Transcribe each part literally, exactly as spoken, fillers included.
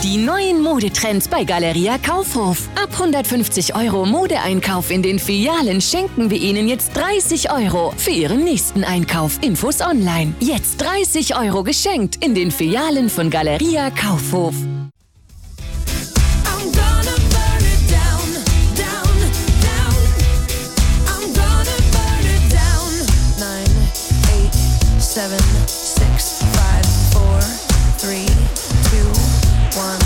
Die neuen Modetrends bei Galeria Kaufhof. Ab hundertfünfzig Euro Modeeinkauf in den Filialen schenken wir Ihnen jetzt dreißig Euro für Ihren nächsten Einkauf. Infos online. Jetzt dreißig Euro geschenkt in den Filialen von Galeria Kaufhof. Seven, six, five, four, three, two, one.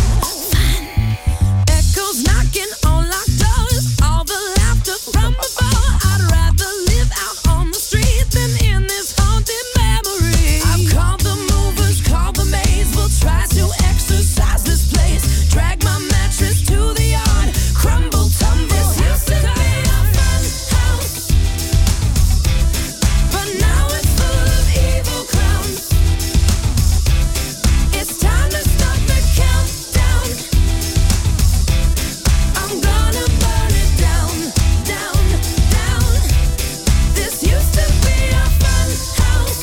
Echoes knocking on locked doors. All the laughter from before. I'd rather live out on the street than in this haunted memory. I've called the movers, called the maids. We'll try to exercise this place. Drag my mattress to the yard. Crumble, tumble. This used to be a fun house, but now it's full of evil clowns. It's time to stop the countdown. I'm gonna burn it down, down, down. This used to be a fun house,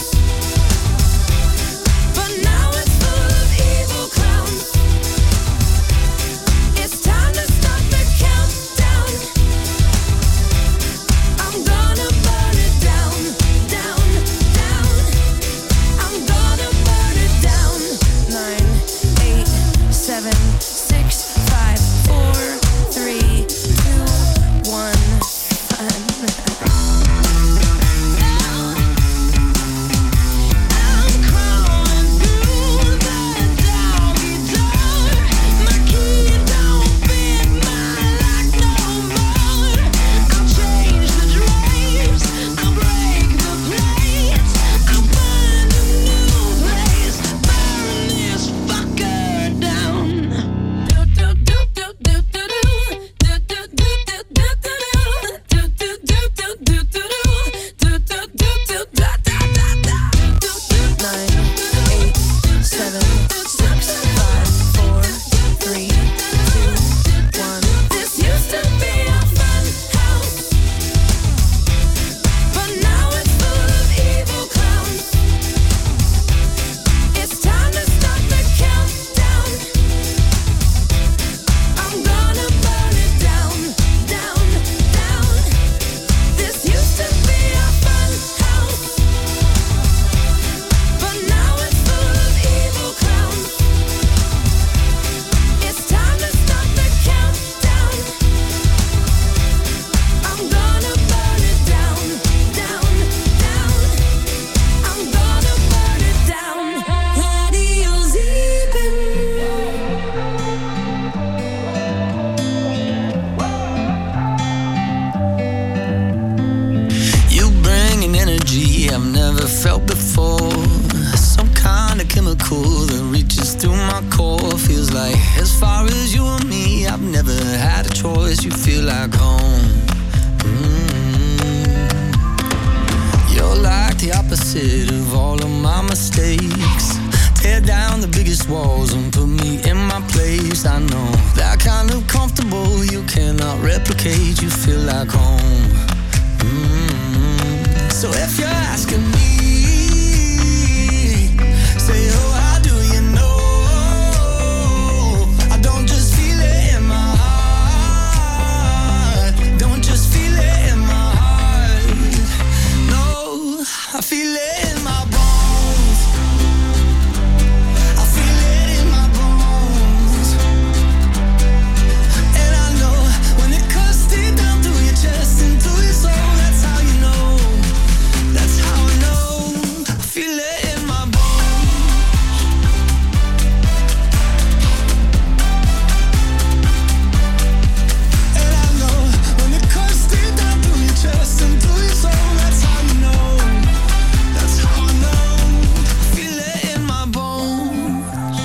but now it's full of evil clowns. It's time to stop the countdown. I'm gonna burn it down, down, down. I'm gonna burn it down. Nine, eight, seven, six, five, four, three, two, one. I'm crawling through the doggy door. My key don't fit my lock no more. I'll change the drapes. I'll break the plates. I'll find a new place. Burn this fucker down. Do do do do do do do do do do do do do do do do do do Nine, eight, seven, six, five, four, three, two, one. This used to be a fun house, but now it's full of evil clowns. It's time to stop the countdown. I'm gonna burn it down, down, down. This used to be a fun house, but now it's full of evil clowns. It's time to stop the countdown. I'm gonna burn it down, down, down. I'm gonna burn it down. Radio Sieben. You bring an energy I've never felt before. Some kind of chemical that reaches through my core. Feels like as far as you and me, I've never had a choice. You feel like home. Mm. You're like the opposite of all of my mistakes. Tear down the biggest walls and put me in my place. I know that kind of comfortable you cannot replicate. You feel like home. Mm. So if you're asking me, say, oh, how do you know? I don't just feel it in my heart. Don't just feel it in my heart. No, I feel it in my bones. I feel it in my bones. And I know when it cuts deep down through your chest into your soul, that's how you know. That's how I know. I feel it in my bones. And I know when it cuts deep down through your chest into your soul, that's how you know. That's how I know. I feel it in my bones.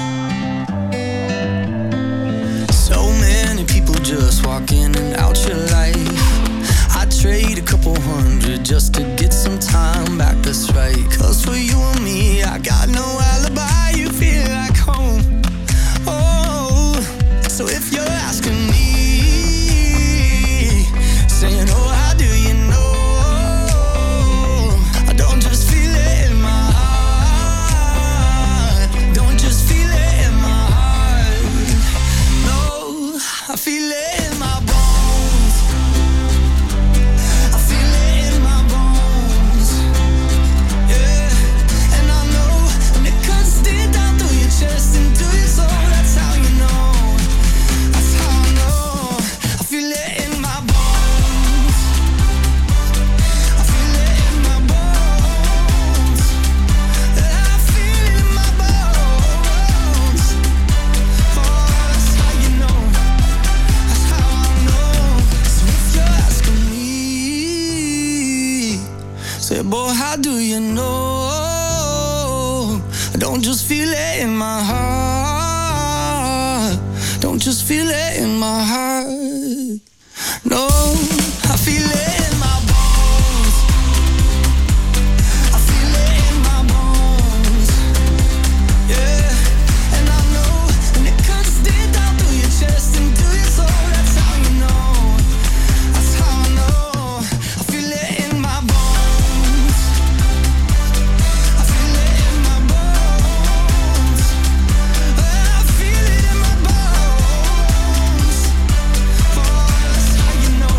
So many people just walk in and out your life. I trade a couple hundred just to get some time back, that's right. Cause for you and me, I got no alibi. You feel like home. Oh, so if you're asking me, saying, oh, how do you know? I don't just feel it in my heart. Don't just feel it in my heart. do you know? I don't just feel it in my heart. Don't just feel it in my heart. No, I feel it in my bones. I feel it in my bones. Yeah, and I know when it cuts deep down through your chest and through your soul. That's how you know. That's how I know. I feel it in my bones. I feel it in my bones. I feel it in my bones. Oh, that's how you know.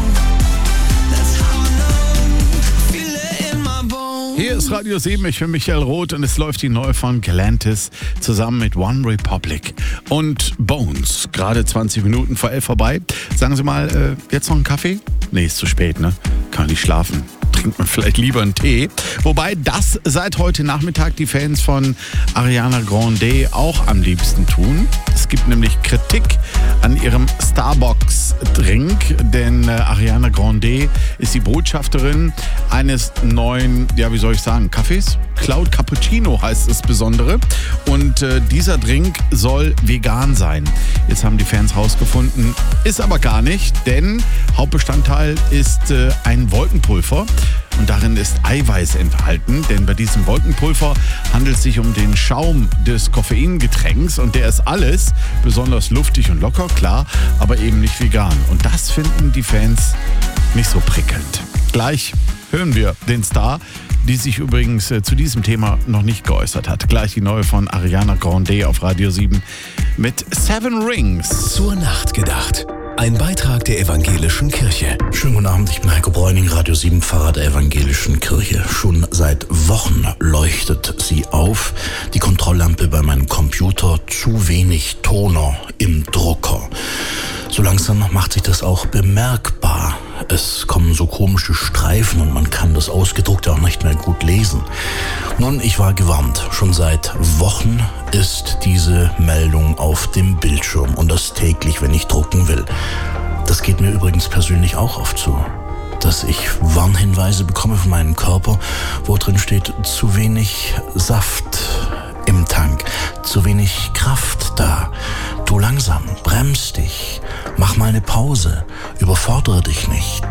That's how I know. I feel it in my bones. Hier ist Radio sieben, ich bin Michael Roth und es läuft die neue von Galantis zusammen mit One Republic und Bones. Gerade zwanzig Minuten vor elf vorbei. Sagen Sie mal, äh, jetzt noch einen Kaffee? Nee, ist zu spät, ne? Kann nicht schlafen. Trinkt man vielleicht lieber einen Tee. Wobei das seit heute Nachmittag die Fans von Ariana Grande auch am liebsten tun. Es gibt nämlich Kritik an ihrem Starbucks-Drink, denn äh, Ariana Grande ist die Botschafterin eines neuen, ja wie soll ich sagen, Kaffees? Cloud Cappuccino heißt es Besondere. Und äh, dieser Drink soll vegan sein. Jetzt haben die Fans rausgefunden, ist aber gar nicht, denn Hauptbestandteil ist äh, ein Wolkenpulver. Und darin ist Eiweiß enthalten, denn bei diesem Wolkenpulver handelt es sich um den Schaum des Koffeingetränks und der ist alles besonders luftig und locker, klar, aber eben nicht vegan. Und das finden die Fans nicht so prickelnd. Gleich hören wir den Star, die sich übrigens äh, zu diesem Thema noch nicht geäußert hat. Gleich die neue von Ariana Grande auf Radio sieben mit Seven Rings. Zur Nacht gedacht. Ein Beitrag der Evangelischen Kirche. Schönen guten Abend, ich bin Heiko Bräuning, Radio sieben Pfarrer der Evangelischen Kirche. Schon seit Wochen leuchtet sie auf, die Kontrolllampe bei meinem Computer, zu wenig Toner im Drucker. So langsam macht sich das auch bemerkbar. Es kommen so komische Streifen und man kann das Ausgedruckte auch nicht mehr gut lesen. Nun, ich war gewarnt. Schon seit Wochen ist diese Meldung auf dem Bildschirm und das täglich, wenn ich drucken will. Das geht mir übrigens persönlich auch oft so, dass ich Warnhinweise bekomme von meinem Körper, wo drin steht, zu wenig Saft im Tank, zu wenig Kraft da. Du langsam, bremst dich, mach mal eine Pause, überfordere dich nicht.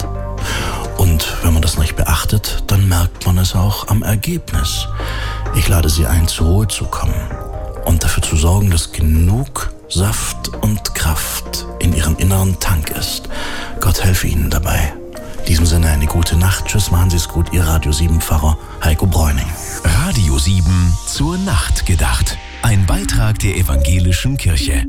Und wenn man das nicht beachtet, dann merkt man es auch am Ergebnis. Ich lade Sie ein, zur Ruhe zu kommen und dafür zu sorgen, dass genug Saft und Kraft in Ihrem inneren Tank ist. Gott helfe Ihnen dabei. In diesem Sinne eine gute Nacht. Tschüss, machen Sie es gut. Ihr Radio sieben Pfarrer Heiko Bräuning. Radio sieben zur Nacht gedacht. Ein Beitrag der Evangelischen Kirche.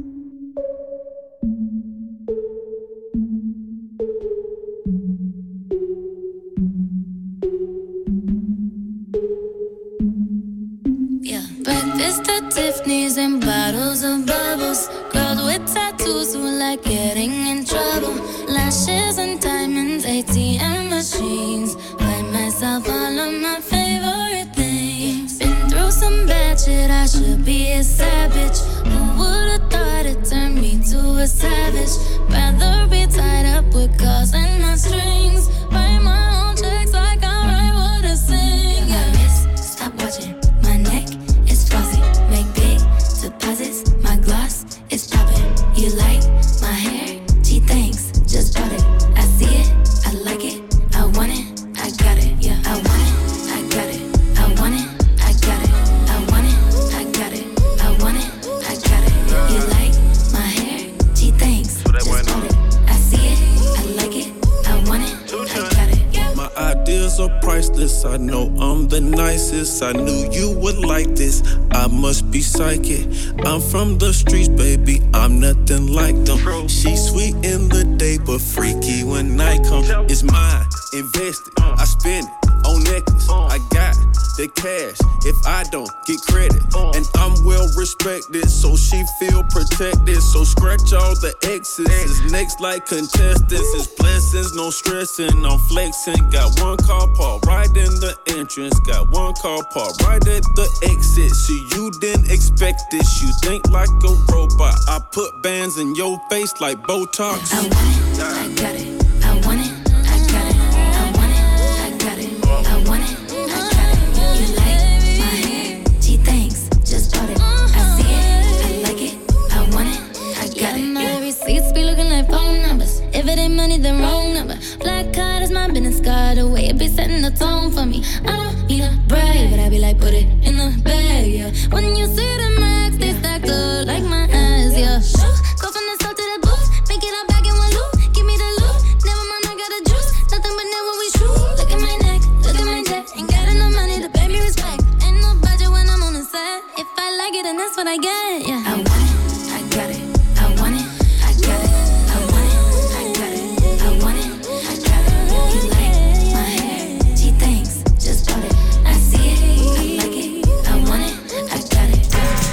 Breakfast at Tiffany's and bottles of bubbles. Girls with tattoos who like getting in trouble. Lashes and diamonds, A T M machines. Buy myself all of my favorite things. Been through some bad shit, I should be a savage. Who would've thought it turned me to a savage? Rather be tied up with calls and my strings. Write my own checks like I write what I sing. My wrist, stop watching. My neck is flossy. Make big deposits. My gloss is popping. You like my hair? Gee, thanks. Just bought it. I see it. I like it. I want it. I got it. Yeah, I want it. I got it. I want it. I got it. I want it. I got it. I want it. I got it. You like my hair? Gee, thanks. Just bought it. I see it. I like it. I want it. I got it. Yeah. My ideas are priceless. I know I'm the nicest. I knew you would like this. I must be psychic. I'm from the streets, baby. I'm nothing like them. She's sweet in the day, but freaky when night comes. It's mine, invested. I spend it on necklace. I got the cash if I don't get credit. And I'm well respected, so she feel protected. So scratch all the X's. It's next like contestants. It's blessings, no stressing. I'm flexing. Got one car parked right in the entrance. Got one car parked right at the exit. So you didn't expect this. You think like a robot. I put bands in your face like Botox. I want it. I got it. I want it. I got it. I want it. I got it. I want it. I got it. money, the wrong number. Black card is my business card. The way it be setting the tone for me. I don't need a brag, but I be like, put it in the bag, yeah. When you see the max, they stacked up like my ass, yeah. Go from the south to the booth, make it all back in one loop. Give me the loot, never mind, I got the juice. Nothing but never we shoot. Look at my neck, look at my neck. Ain't got enough money to pay me respect. Ain't no budget when I'm on the set. If I like it, then that's what I get, yeah. I want it, I got it. I want it, I got it. I want it, I got it. I want it, I got it. You like my hair? She thinks, just bought it. I see it, I like it. I want it, I got it.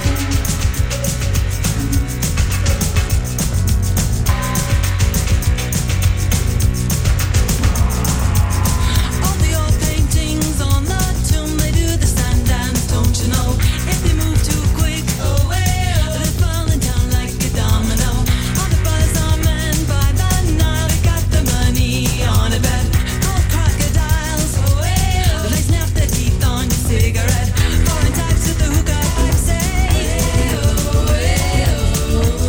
All the old paintings on the tomb, they do the sand dance, don't you know? If they move too quick, oh well, they're falling down like a domino. All the buzz are men by the Nile, they got the money on a bet. Gold crocodiles, oh well, they snap their teeth on your cigarette. Foreign types with the hookah pipe say, oh well, oh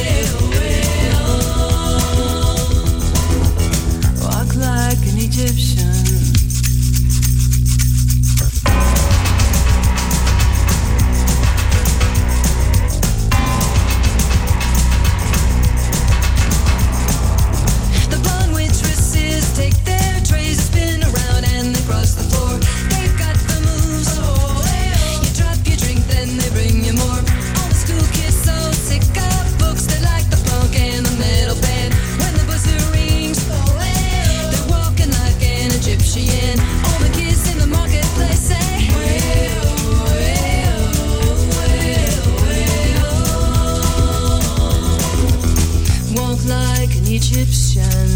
well, walk like an Egyptian. The blonde waitresses take their trays, spin around and they cross the floor. They've got the moves, oh well. You drop your drink, then they bring you more. All the school kids so sick of books, they like the punk and the metal band. When the buzzer rings, oh well, they're walking like an Egyptian. All the kids in the marketplace say, well, well, well, well. Walk like an Egyptian.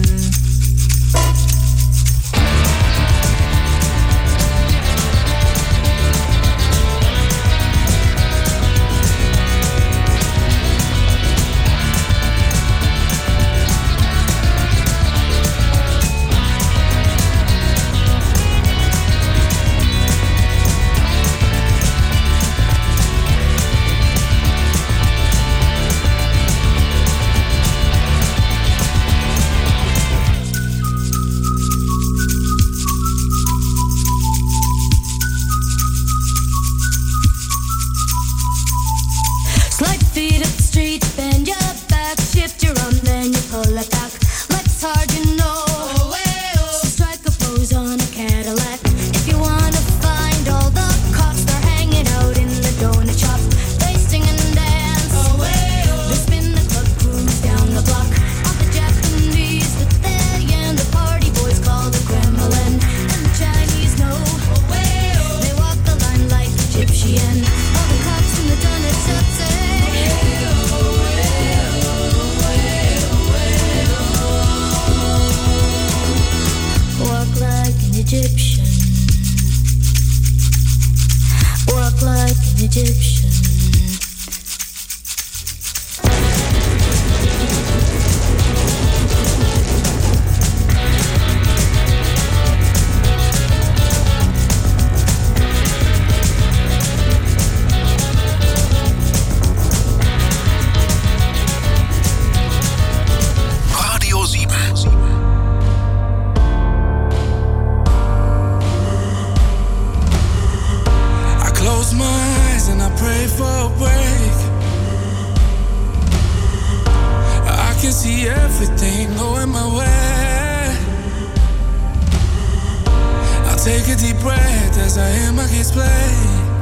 Slide feet up the street, bend your back, shift your arm, then you pull it back. Legs hard, you know. So strike a pose on a Cadillac. If you wanna find all the cops, they're hanging out in the donut shop. They sing and dance. They spin the club, cruise down the block. All the Japanese with their yen, the party boys call the Kremlin, and the Chinese know. They walk the line like Egyptian. All the cops in the donut shop say, walk like an Egyptian. Walk like an Egyptian. Radio sieben. I close my eyes and I pray for a break. I can see everything going my way. I'll take a deep breath as I hear my kids play.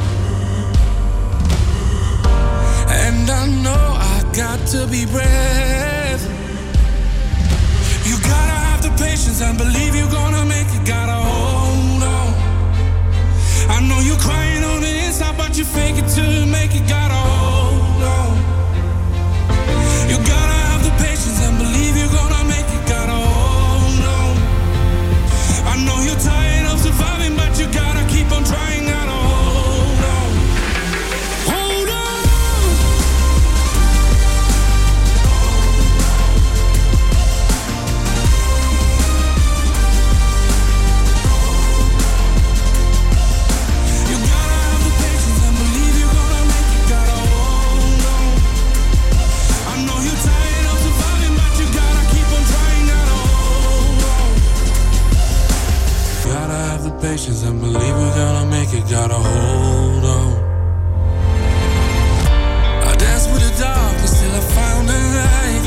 And I know I got to be brave. You gotta have the patience and believe you're gonna make it. Gotta hold on. I know you're crying on the inside, but you fake it till you make it. Gotta hold on. You gotta have the patience and believe you're gonna make it. Gotta hold on. I know you're tired of surviving, but you gotta keep on trying. Gotta hold on. Hold on. You gotta have the patience and believe you're gonna make it. Gotta patience and believe we're gonna make it. Gotta hold on. I danced with the darkness till I found the light.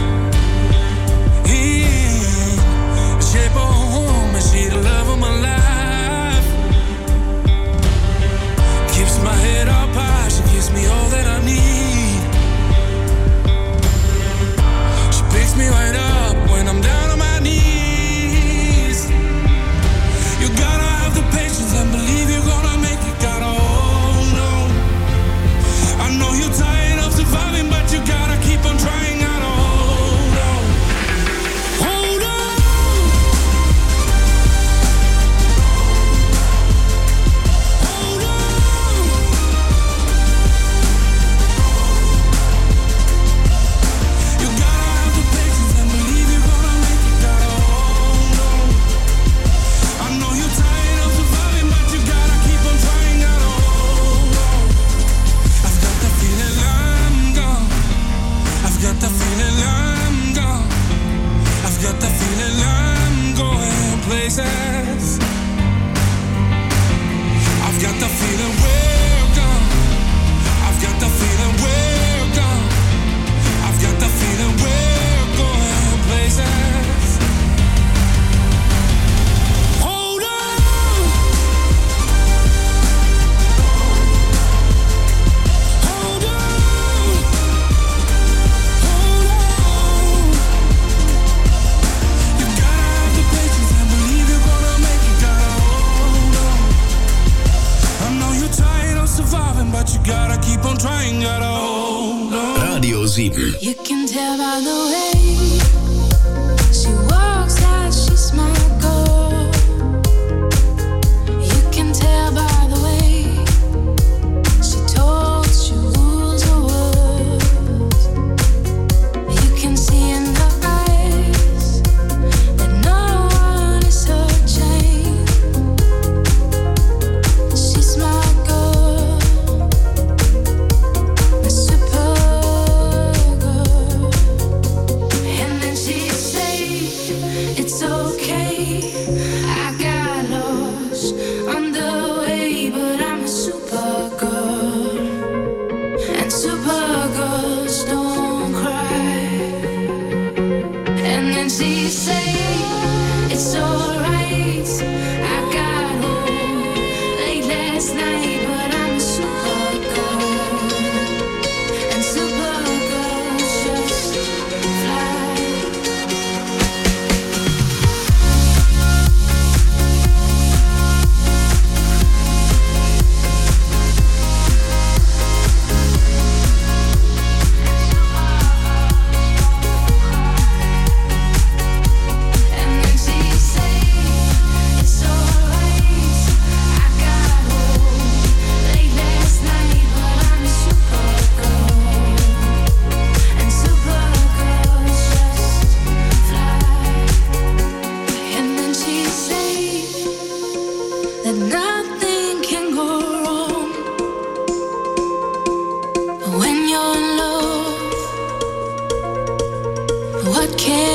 In the shape of home, and she the love of my life. Keeps my head up high, she gives me all that I need. She picks me right up when I'm down on my knees. You gotta have the patience and believe you're gonna make it. Gotta hold on. I know you're tired of surviving, but you gotta keep on trying. Gotta hold on. Hold on. Hold on. You gotta have the patience and believe you're gonna make it. Gotta hold on. I know you're tired of surviving, but you gotta keep on trying. Gotta hold on. I've got the feeling I'm gone. I've got the feeling I'm gone. I've got the feeling I'm going places. I've got the feeling we're gone. I've got the feeling we're gone. I've got the feeling we're going places. Hold on. Hold on. Hold on. You gotta have the patience and believe you're gonna make it. Gotta hold on. I know you're tired of surviving, but you gotta keep on trying. Gotta hold on. Radio sieben. You can tell by the way she walks that she's my girl. You can tell by the way she talks, she rules her words. You can see in her eyes that no one is her chain. She's my girl, my super girl. And then she say it's okay. I got lost on the way, but I'm a super girl, and super girls don't cry. And then she say it's alright. I got home late last night, but I'm a super girl, and super girls just fly. And then she say it's alright. I got home late last night, but I'm a super girl, and super girls just fly. And then she say that nothing can go wrong when you're in love. What can